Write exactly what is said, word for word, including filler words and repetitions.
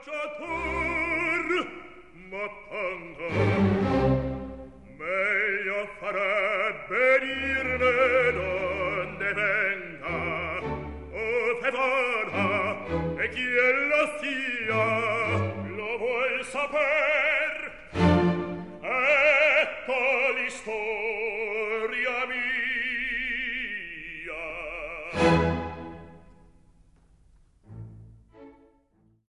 scoraggiatur, ma tanto meglio farebbe dirne non ne venga, o fevana, e chi ella sia lo vuol sapere.